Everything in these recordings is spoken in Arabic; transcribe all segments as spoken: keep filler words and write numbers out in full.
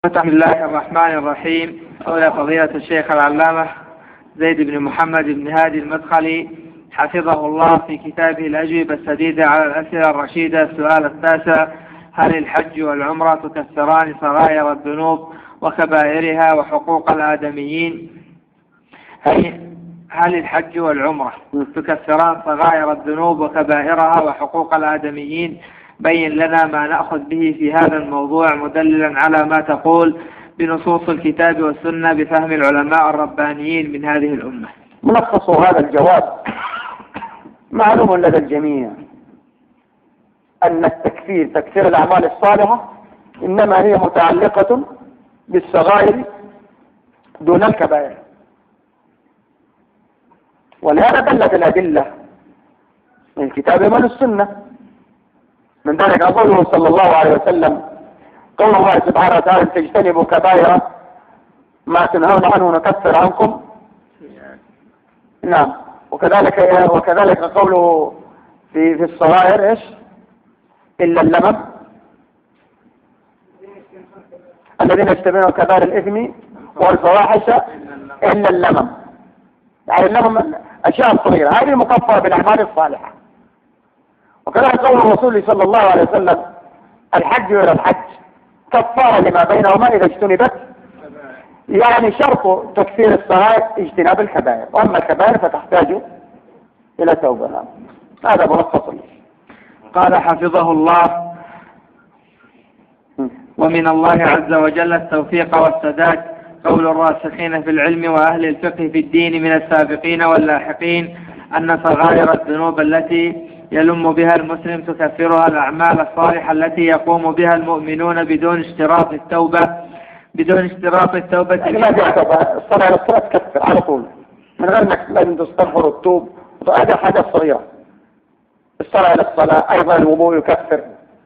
بسم الله الرحمن الرحيم. أولى فضيلة الشيخ العلامة زيد بن محمد بن هادي المدخلي حفظه الله في كتابه الأجوبة السديدة على الأسئلة الرشيدة السؤال التاسع: هل الحج والعمرة تكفران صغائر الذنوب وكبائرها وحقوق الآدميين؟ هل الحج والعمرة تكفران صغائر الذنوب وكبائرها وحقوق الآدميين؟ بين لنا ما نأخذ به في هذا الموضوع مدللا على ما تقول بنصوص الكتاب والسنة بفهم العلماء الربانيين من هذه الأمة. ملخص هذا الجواب معلوم لدى الجميع أن التكفير تكفير الأعمال الصالحة إنما هي متعلقة بالصغائر دون الكبائر، ولهذا دلت الأدلة من الكتاب ومن السنة. من ذلك قوله صلى الله عليه وسلم: قول الله سبحانه وتعالى: تجتنبوا كبائر ما تنهون عنه نكفر عنكم. نعم. وكذلك وكذلك قوله في في الصغائر ايش؟ الا اللمم الذين يجتنبون كبائر الاثم والفواحش الا اللمم، يعني اللمم اشياء صغيره هذه مكفره بالاعمال الصالحه. وكذلك قول الرسول صلى الله عليه وسلم: الحج إلى الحج كفارة لما بينهما إذا اجتنبت، يعني شرط تكفير الصغائر اجتناب الكبائر، وأما الكبائر فتحتاج إلى توبة. هذا ملخص. قال حفظه الله: ومن الله عز وجل التوفيق والسداد. قول الراسخين في العلم وأهل الفقه في الدين من السابقين واللاحقين أن صغائر الذنوب التي يلم بها المسلم تكفرها الأعمال الصالحة التي يقوم بها المؤمنون بدون اشتراط التوبة بدون اشتراط التوبة يعني ما تعتبر الصلاة على الصلاة تكفر على طول من غير انك لازم تستغفر وتتوب. هذه حاجة صغيرة. الصلاة على الصلاة أيضا الوضوء يكفر،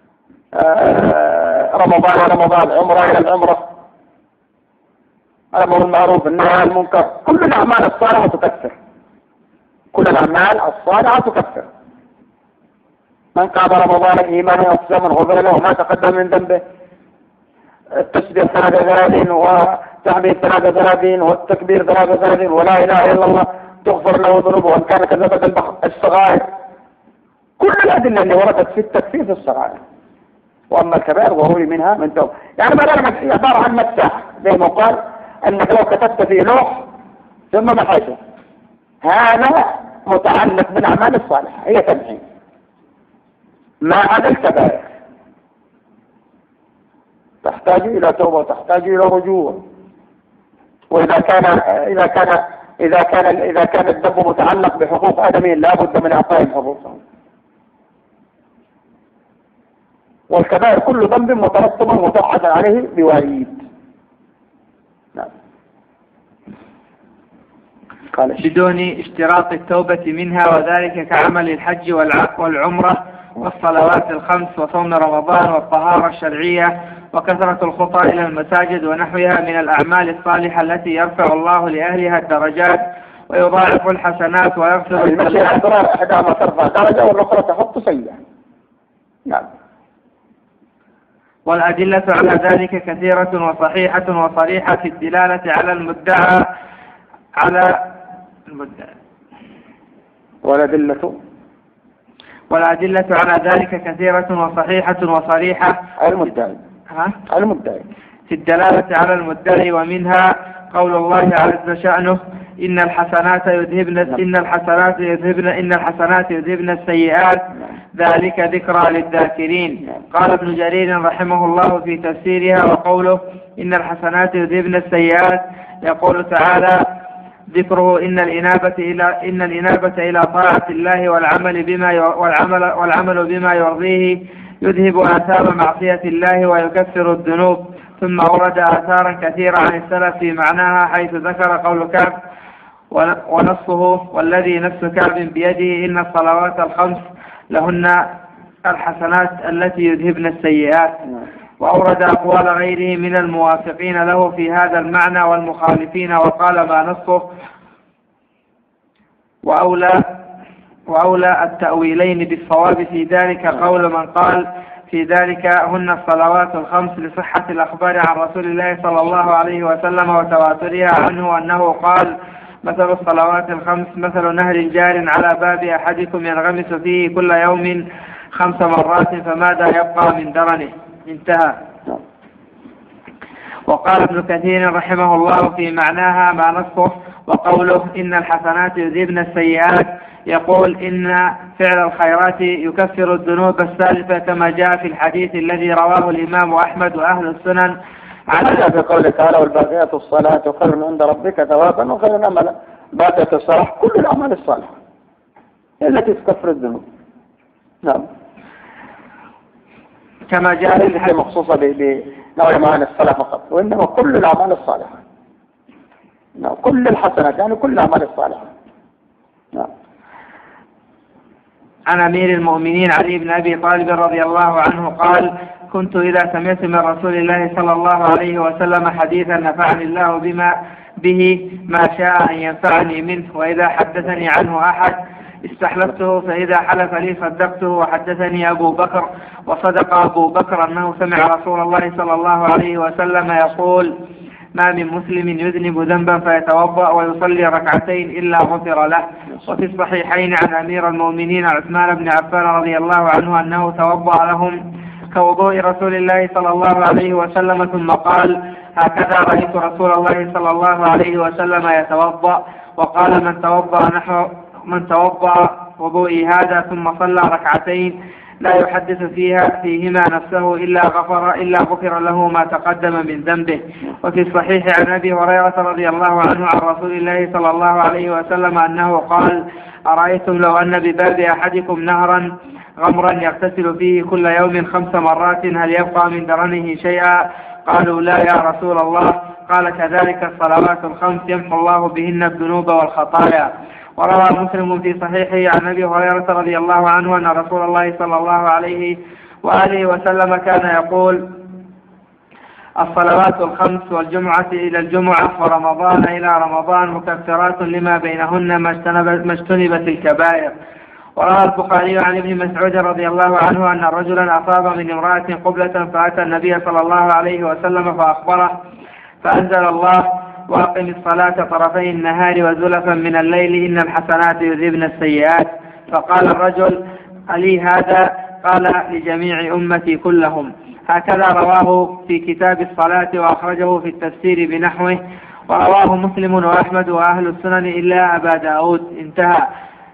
آه رمضان على رمضان، عمرة إلى العمرة، الأمر المعروف النهي عن المنكر، كل الأعمال الصالحة تكفر. كل الأعمال الصالحة تكفر. من قام رمضان إيمانا واحتسابا غفر له ما تقدم من ذنبه. التسبيح ثلاثة ثلاثين وتحميد ثلاثة ثلاثين والتكبير ثلاثة ثلاثين ولا إله إلا الله تغفر له ذنوبه وإن كان كذبة البحر. الصغائر كل الأدلة اللي وردت في التكفير في الصغائر، وأما الكبائر ضروري منها من توبة. يعني ما دام عبارة عن مفتاح زي ما قال أنك لو كتبت في لوح ثم محيته، هذا متعلق بالأعمال الصالحة، هي تمحين. ما عدا الكبائر تحتاج إلى توبة وتحتاج إلى رجوع. وإذا كان إذا كان إذا كان إذا كان الذنب متعلق بحقوق آدميين لا بد من إعطائهم حقوقهم. والكبائر كل ذنب مترتب متوعد عليه بوعيد. نعم. بدون اشتراط التوبة منها، وذلك كعمل الحج والعمرة والصلوات الخمس وصوم رمضان والطهارة الشرعية وكثرة الخطى إلى المساجد ونحوها من الأعمال الصالحة التي يرفع الله لأهلها الدرجات ويضاعف الحسنات ويغفر السيئات. إحداهما ترفع درجة والأخرى تحط سيئة. نعم. والأدلة على ذلك كثيرة وصحيحة وصريحة في الدلالة على المدعى على المدعى والأدلة والأدلة على ذلك كثيرة وصحيحة وصريحة المدعي ها؟ المدعي في الدلالة على المدعي، ومنها قول الله عز شأنه: إن الحسنات يذهبن إن الحسنات يذهبن إن الحسنات يذهبن السيئات ذلك ذكرى للذاكرين. قال ابن جرير رحمه الله في تفسيرها: وقوله إن الحسنات يذهبن السيئات يقول تعالى ذكره إن الإنابة إلى إن الإنابة إلى طاعة الله والعمل بما والعمل والعمل بما يرضيه يذهب آثار معصية الله ويكفر الذنوب. ثم ورد آثارا كثيرة عن السلف في معناها، حيث ذكر قول كعب ونصه: والذي نفس كعب بيده إن الصلوات الخمس لهن الحسنات التي يذهبن السيئات. وأورد أقوال غيره من الموافقين له في هذا المعنى والمخالفين، وقال ما نصه وأولى وأولى التأويلين بالصواب في ذلك قول من قال في ذلك هن الصلوات الخمس لصحة الأخبار عن رسول الله صلى الله عليه وسلم وتواترها عنه أنه قال: مثل الصلوات الخمس مثل نهر جار على باب أحدكم ينغمس فيه كل يوم خمس مرات فماذا يبقى من درنه. انتهى. وقال ابن كثير رحمه الله في معناها ما نصه وقوله إن الحسنات يذهبن السيئات، يقول إن فعل الخيرات يكفر الذنوب السالفة كما جاء في الحديث الذي رواه الإمام أحمد وأهل السنن على في قوله تعالى: والباقيات الصلاة خير عند ربك ثوابا وخير املا. باقيات الصلاة كل الأعمال الصالحة التي تكفر الذنوب. نعم. كما جاء في الحديث مخصوصة بنوع معاني الصلاة فقط، وإنما كل الأعمال الصالحة. نعم. كل الحسنات يعني كل الأعمال الصالحة. نعم. عن أمير المؤمنين علي بن أبي طالب رضي الله عنه قال: كنت إذا سمعت من رسول الله صلى الله عليه وسلم حديثا نفعني الله بما به ما شاء أن ينفعني منه، وإذا حدثني عنه أحد استحلفته، فإذا حلف لي صدقته. وحدثني أبو بكر وصدق أبو بكر أنه سمع رسول الله صلى الله عليه وسلم يقول: ما من مسلم يذنب ذنبا فيتوضأ ويصلي ركعتين إلا غفر له. وفي الصحيحين عن أمير المؤمنين عثمان بن عفان رضي الله عنه أنه توضأ لهم كوضوء رسول الله صلى الله عليه وسلم ثم قال: هكذا رأيت رسول الله صلى الله عليه وسلم يتوضأ. وقال: من توضأ نحو من توضأ وضوئي هذا ثم صلى ركعتين لا يحدث فيها فيهما نفسه إلا غفر إلا غفر له ما تقدم من ذنبه. وفي الصحيح عن أبي هريرة رضي الله عنه عن رسول الله صلى الله عليه وسلم أنه قال: أرأيتم لو أن بباب أحدكم نهرا غمرا يغتسل فيه كل يوم خمس مرات هل يبقى من درنه شيئا؟ قالوا: لا يا رسول الله. قال: كذلك الصلوات الخمس يمحو الله بهن الذنوب والخطايا. وروى مسلم في صحيحه عن أبي هريرة رضي الله عنه أن رسول الله صلى الله عليه وآله وسلم كان يقول: الصلوات الخمس والجمعة إلى الجمعة ورمضان إلى رمضان مكفرات لما بينهن ما اجتنبت الكبائر. وروى البخاري عن ابن مسعود رضي الله عنه أن رجلا أصاب من امرأة قبلة فأتى النبي صلى الله عليه وسلم فأخبره، فأنزل الله: وأقم الصلاة طرفي النهار وزلفا من الليل إن الحسنات يذهبن السيئات. فقال الرجل: ألي هذا؟ قال: لجميع أمتي كلهم. هكذا رواه في كتاب الصلاة وأخرجه في التفسير بنحوه. ورواه مسلم وأحمد وأهل السنن إلا أبا داود. انتهى.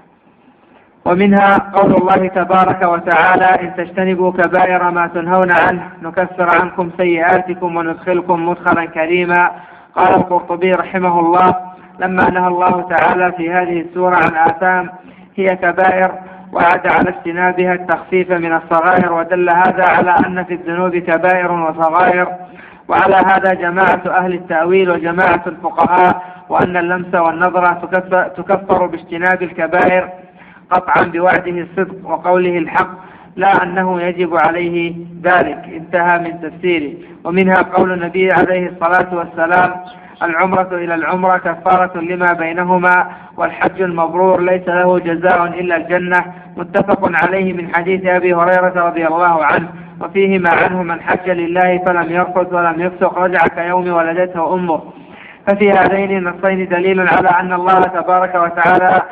ومنها قول الله تبارك وتعالى: إن تجتنبوا كبائر ما تنهون عنه نكفر عنكم سيئاتكم وندخلكم مدخلا كريما. قال القرطبي رحمه الله: لما نهى الله تعالى في هذه السورة عن آثام هي كبائر وعد على اجتنابها التخفيف من الصغائر، ودل هذا على أن في الذنوب كبائر وصغائر. وعلى هذا جماعة أهل التأويل وجماعة الفقهاء، وأن اللمس والنظرة تكفر باجتناب الكبائر قطعا بوعده الصدق وقوله الحق، لا أنه يجب عليه ذلك. انتهى من تفسيره. ومنها قول النبي عليه الصلاة والسلام: العمرة إلى العمرة كفارة لما بينهما، والحج المبرور ليس له جزاء إلا الجنة. متفق عليه من حديث أبي هريرة رضي الله عنه. وفيه ما عنه: من حج لله فلم يرفث ولم يفسق رجع كيوم ولدته أمه. ففي هذين النصين دليل على أن الله تبارك وتعالى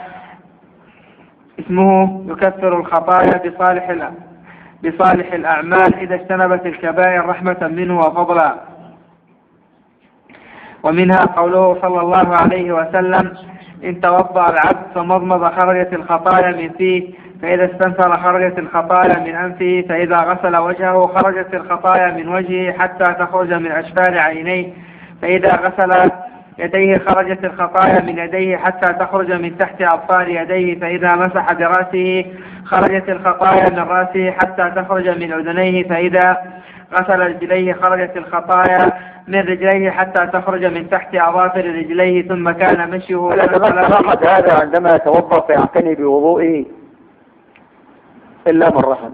اسمه يكفر الخطايا بصالح بصالح الأعمال إذا اجتنبت الكبائر رحمة منه وفضلا. ومنها قوله صلى الله عليه وسلم: إن توضأ العبد فمضمض خرجت الخطايا من فيه، فإذا استنثر خرجت الخطايا من أنفه، فإذا غسل وجهه خرجت الخطايا من وجهه حتى تخرج من أشفار عينيه، فإذا غسل يديه خرجت الخطايا من يديه حتى تخرج من تحت أظفار يديه، فإذا مسح برأسه خرجت الخطايا من رأسه حتى تخرج من أذنيه، فإذا غسل رجليه خرجت الخطايا من رجليه حتى تخرج من تحت أظافر رجليه، ثم كان مشيه. فقد هذا عندما يتوضأ فيعتني بوضوئه إلا من رحم.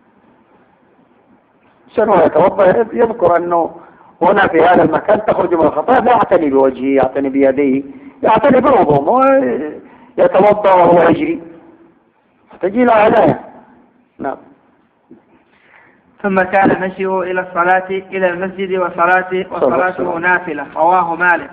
شنو يتوضأ يذكر أنه هنا في هذا المكان تخرج من الخطايا، لا يعتني بوجهه، يعتني بيديه، يعتني بالوضوء، يتوضأ وهو يجري تجي له عناية. نعم. ثم كان مشيه إلى الصلاة إلى المسجد وصلاته وصلاته نافلة. رواه مالك.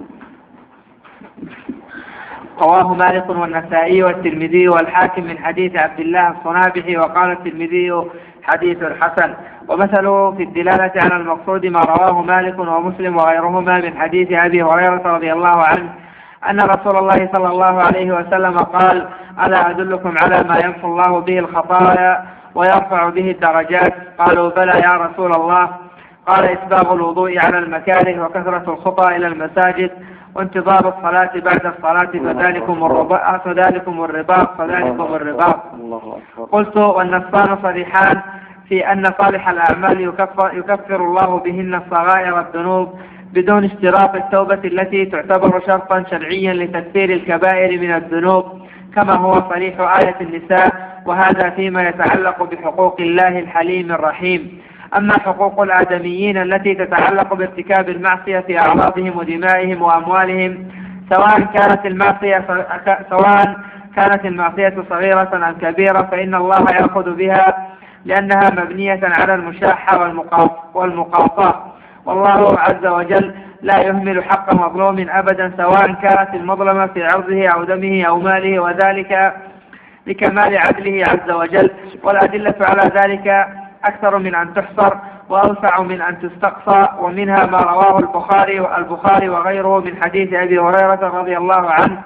رواه مالك والنسائي والترمذي والحاكم من حديث عبد الله الصنابحي، وقال الترمذي حديث حسن. ومثله في الدلالة على المقصود ما رواه مالك ومسلم وغيرهما من حديث أبي هريرة رضي الله عنه أن رسول الله صلى الله عليه وسلم قال: ألا أدلكم على ما يمحو الله به الخطايا ويرفع به الدرجات؟ قالوا: بلى يا رسول الله. قال: إسباغ الوضوء على المكاره، وكثرة الخطى إلى المساجد، وانتظار الصلاة بعد الصلاة، فذلكم الرباط فذلكم الرباط فذلكم الرباط. قلت: والنصان صريحان في أن صالح الأعمال يكفر, يكفر الله بهن الصغائر والذنوب بدون اشتراط التوبة التي تعتبر شرطا شرعيا لتكفير الكبائر من الذنوب، كما هو صريح آية النساء، وهذا فيما يتعلق بحقوق الله الحليم الرحيم. أما حقوق الآدميين التي تتعلق بارتكاب المعصية في أعراضهم ودمائهم وأموالهم، سواء كانت المعصية سواء كانت المعصية صغيرة أم كبيرة، فإن الله يأخذ بها لأنها مبنية على المشاحة والمقاطعة، والله عز وجل لا يهمل حق مظلوم أبدا، سواء كانت المظلمة في عرضه أو دمه أو ماله، وذلك لكمال عدله عز وجل. والأدلة على ذلك أكثر من أن تحصر وأوسع من أن تستقصى، ومنها ما رواه البخاري والبخاري وغيره من حديث أبي هريرة رضي الله عنه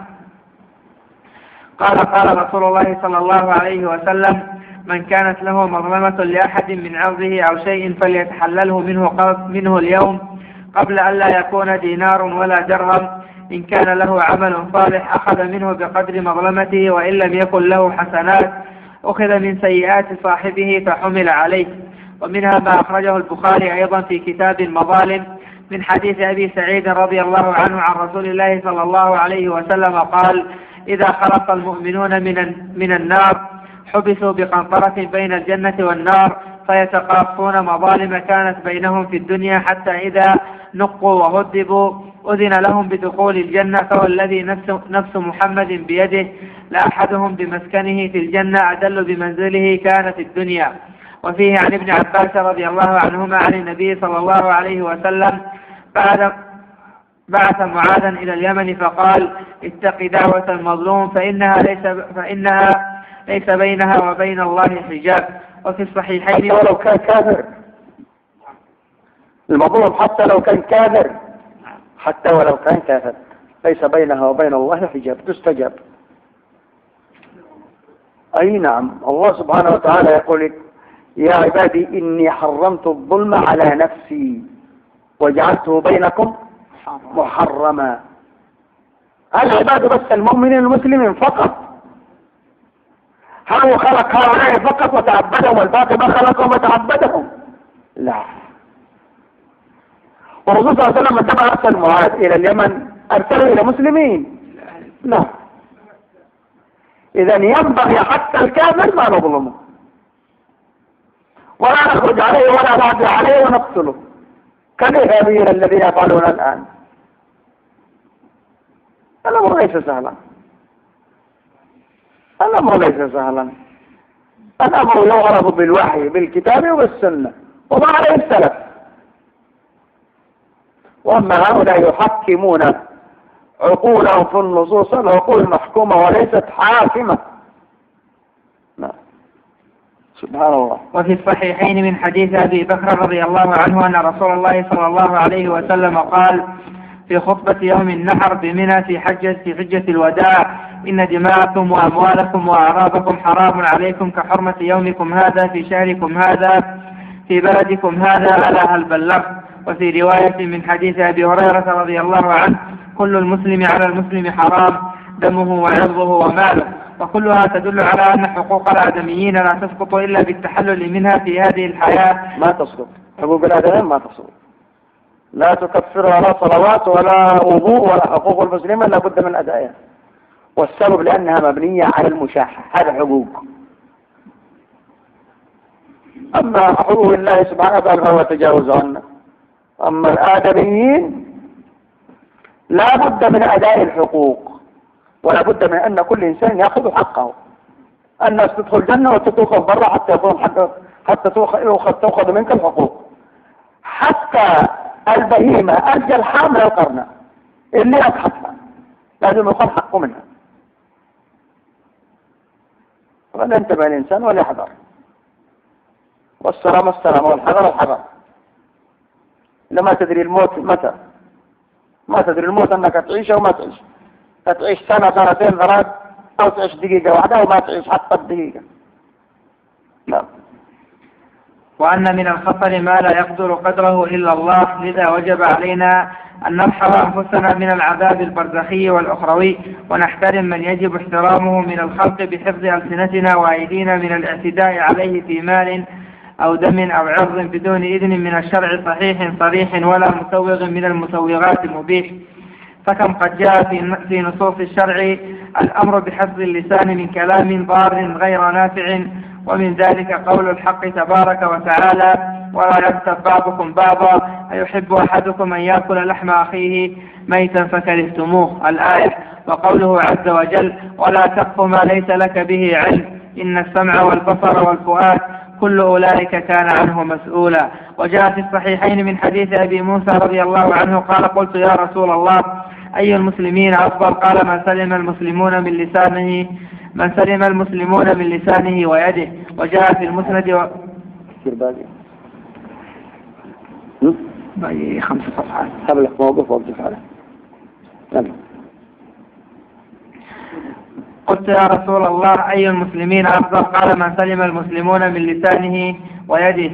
قال: قال رسول الله صلى الله عليه وسلم: من كانت له مظلمة لأحد من عرضه أو شيء فليتحلله منه, منه اليوم قبل أن لا يكون دينار ولا درهم. إن كان له عمل صالح أخذ منه بقدر مظلمته، وإن لم يكن له حسنات أخذ من سيئات صاحبه فحمل عليه. ومنها ما أخرجه البخاري أيضا في كتاب المظالم من حديث أبي سعيد رضي الله عنه عن رسول الله صلى الله عليه وسلم قال: إذا خلق المؤمنون من من النار حبسوا بقنطرة بين الجنة والنار فيتقاصون مظالم كانت بينهم في الدنيا، حتى إذا نقوا وهذبوا أذن لهم بدخول الجنة. فوالذي نفس, نفس محمد بيده لأحدهم بمسكنه في الجنة أدل بمنزله كان في الدنيا. وفيه عن ابن عباس رضي الله عنهما عن النبي صلى الله عليه وسلم بعد بعث معاذا إلى اليمن فقال: اتق دعوة المظلوم فإنها ليس, فإنها ليس بينها وبين الله حجاب. وفي الصحيحين حتى ولو كان كافر، المظلوم حتى لو كان كافر حتى ولو كان كافر ليس بينها وبين الله حجاب، تستجاب. أي نعم، الله سبحانه وتعالى يقول: يا عبادي إني حرمت الظلم على نفسي وجعلته بينكم محرما. العباد بس المؤمنين المسلمين فقط، هل هو خلق هؤلاء فقط وتعبدهم والباقي ما خلقهم وتعبدهم؟ لا. والرسول صلى الله عليه وسلم عندما أرسل معاذ إلى اليمن أرسله إلى مسلمين؟ لا. إذن ينبغي حتى الكافر ما نظلمه ولا نخرج عليه ولا نعدي عليه ونقتله كالإرهابيين الذين يفعلون الآن. الأمر ليس سهلا، الأمر ليس سهلا. الأمر يعرف بالوحي بالكتاب وبالسنة وما عليه السلف. وأما هؤلاء يحكمون عقولهم في النصوص، العقول محكومة وليست حاكمة. لا. سبحان الله. وفي الصحيحين من حديث أبي بكر رضي الله عنه أن رسول الله صلى الله عليه وسلم قال في خطبة يوم النحر بمنى في حجة في حجة الوداع: إن دماءكم وأموالكم وأعراضكم حرام عليكم كحرمة يومكم هذا في شهركم هذا في بلدكم هذا، ألا هل بلغت؟ وفي رواية من حديث أبي هريرة رضي الله عنه: كل المسلم على المسلم حرام دمه وعرضه وماله. وكلها تدل على أن حقوق الآدميين لا تسقط إلا بالتحلل منها في هذه الحياة. ما تسقط حقوق الآدميين، ما تسقط، لا تكفر ولا صلوات ولا وضوء ولا حقوق المسلمين لا بد من أدائها، والسبب لأنها مبنية على المشاحة. هذا حقوق. أما حقوق الله سبحانه وتعالى فهو تجاوز عنه. أما الآدميين لا بد من أداء الحقوق، ولا بد من أن كل إنسان يأخذ حقه. الناس تدخل الجنة وتدخل برا حتى يكون حق حتى تؤخذ تؤخذ منك الحقوق. حتى البهيمة الجلحاء من القرنة اللي أضحتها لازم يكون حقه منها. فلينتبه الإنسان وليحذر، والسلام السلام والحذر الحذر. لما تدري الموت متى، ما تدري الموت أنك تعيش أو ما تعيش، تعيش سنة سنتين ثلاث أو تعيش دقيقة واحدة أو ما تعيش حتى الدقيقة. لا. وأن من الخطر ما لا يقدر قدره إلا الله، لذا وجب علينا أن نمحو أنفسنا من العذاب البرزخي والأخروي، ونحترم من يجب احترامه من الخلق بحفظ ألسنتنا وأيدينا من الاعتداء عليه في مال أو دم أو عرض بدون إذن من الشرع صحيح صريح ولا مسوغ من المسوغات المبيح. فكم قد جاء في نصوص الشرع الأمر بحفظ اللسان من كلام ضار غير نافع، ومن ذلك قول الحق تبارك وتعالى: ولا يغتب بعضكم بعضا أيحب أحدكم أن يأكل لحم أخيه ميتا فكرهتموه، الآية. وقوله عز وجل: ولا تقف ما ليس لك به علم إن السمع والبصر والفؤاد كل أولئك كان عنه مسؤولا. وجاء في الصحيحين من حديث أبي موسى رضي الله عنه قال: قلت يا رسول الله أي المسلمين أفضل؟ قال: من سلم المسلمون من لسانه من سلم المسلمون من لسانه ويده. وجاء في المسند و... باقي خمس صفحات. قبل موقف وقف عليه. قلت يا رسول الله أي المسلمين أفضل؟ قال: من سلم المسلمون من لسانه ويده.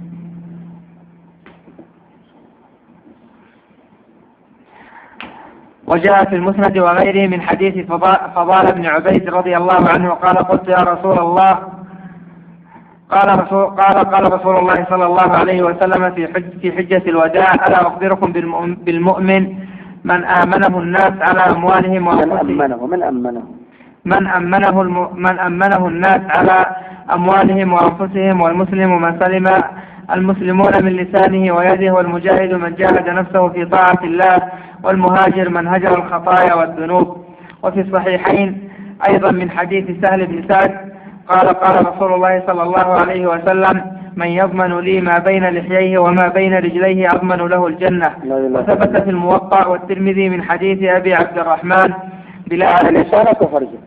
وجاء في المسند وغيره من حديث فضال بن عبيد رضي الله عنه قال: قلت يا رسول الله قال رسول, قال, قال رسول الله صلى الله عليه وسلم في, حج في حجة الوداع: ألا أخبركم بالمؤمن من آمنه الناس على أموالهم وأنفسهم من أمنه من أمنه من أمنه, الم... من أمنه الناس على أموالهم وأنفسهم، والمسلم من سلم المسلمون من لسانه ويده، والمجاهد من جاهد نفسه في طاعة الله، والمهاجر من هجر الخطايا والذنوب. وفي الصحيحين أيضا من حديث سهل بن سعد قال: قال رسول الله صلى الله عليه وسلم: من يضمن لي ما بين لحييه وما بين رجليه أضمن له الجنة. وثبت في الموطأ والترمذي من حديث أبي عبد الرحمن بلال لسانك وفرجك.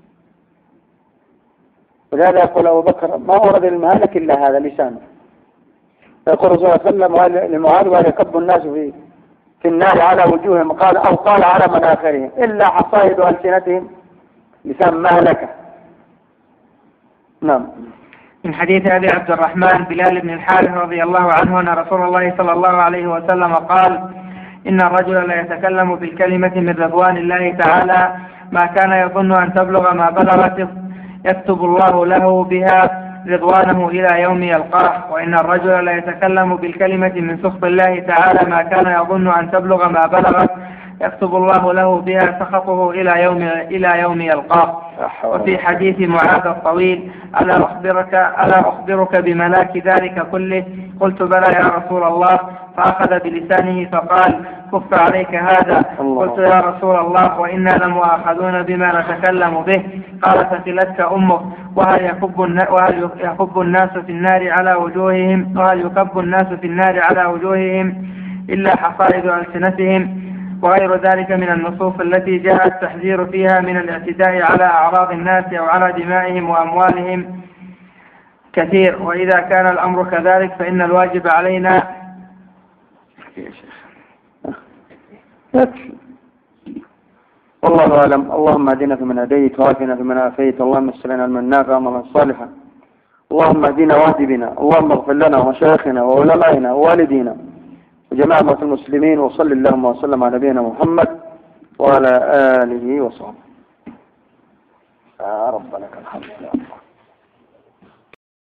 ولهذا يقول أبو بكر: ما ورد المهلك إلا هذا لسانه. يقول صلى الله عليه وسلم لمعاذ: ويكب الناس في في النار على وجوههم، قال أو قال على مناخرهم إلا حصائد ألسنتهم لسان مهلكة. نعم. من حديث أبي عبد الرحمن بلال بن الحارث رضي الله عنه أن رسول الله صلى الله عليه وسلم قال: إن الرجل لا يتكلم بالكلمة من رضوان الله تعالى ما كان يظن أن تبلغ ما بلغت يكتب الله له بها رضوانه إلى يوم يلقاه. وإن الرجل لا يتكلم بالكلمة من سخط الله تعالى ما كان يظن أن تبلغ ما بلغت يكتب الله له بها سخطه إلى يوم إلى يوم يلقاه. وفي حديث معاذ الطويل: ألا أخبرك ألا أخبرك بملاك ذلك كله؟ قلت: بلى يا رسول الله. فأخذ بلسانه فقال: كف عليك هذا. قلت: يا رسول الله وإنا لمؤاخذون بما نتكلم به. قال: ثقلتك أمك. وهل يكب وهل يكب الناس في النار على وجوههم وهل يكب الناس في النار على وجوههم إلا حصائد ألسنتهم؟ وغير ذلك من النصوص التي جاء التحذير فيها من الاعتداء على أعراض الناس أو على دمائهم وأموالهم كثير. وإذا كان الأمر كذلك فإن الواجب علينا والله أعلم. اللهم اهدنا فيمن هديت وعافنا فيمن عافيت، اللهم اسر لنا علما نافعا وعملا صالحا، اللهم اهدنا واهد بنا، اللهم اغفر لنا ومشايخنا وعلمائنا ووالدينا وجميع المسلمين، وصل اللهم وسلم على نبينا محمد وعلى آله وصحبه. يا رب لك الحمد.